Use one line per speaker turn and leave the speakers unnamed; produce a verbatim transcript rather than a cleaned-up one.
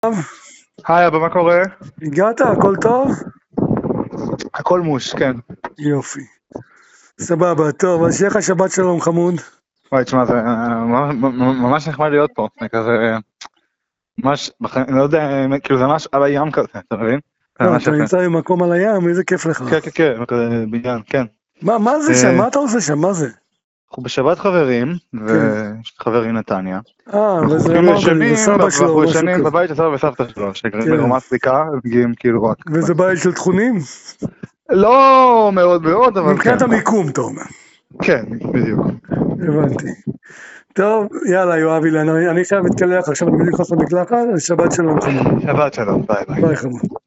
היי אבא, מה קורה?
הגעת? הכל טוב?
הכל מוש, כן.
יופי. סבבה, טוב, אז שיהיה לך שבת שלום חמוד.
וואי, תשמע, זה אה, ממש נחמד להיות פה. זה כזה, ממש, אני לא יודע, כאילו זה ממש על הים כזה, אתה מבין? זה
אה,
ממש
אתה
יפה.
נמצא במקום על הים, איזה כיף לך.
כן, כן, כן, כזה בניין, כן.
מה, מה זה שם? מה אתה עושה שם? מה זה?
אנחנו בשבת חברים,
כן.
ויש חברים נתניה.
אה,
אנחנו
וזה
כאילו
אמרת לי, זה
ישנים,
סבא שלו או
ואנחנו
משהו
ישנים
כזה.
בבית של סבא וסבתא שלו, שגרים
כן.
ברמת סיכה, ומגיעים כאילו רק.
וזה בית של תכונים?
לא מאוד מאוד, אבל כן.
מבחינת המיקום, אתה אומר.
כן, בדיוק.
הבנתי. טוב, יאללה יואב אילן, אני אני חייב להתקלח, עכשיו אני בדיוק נכנס למקלחת, אז שבת שלום חמוד.
שבת שלום, ביי ביי.
ביי חמוד.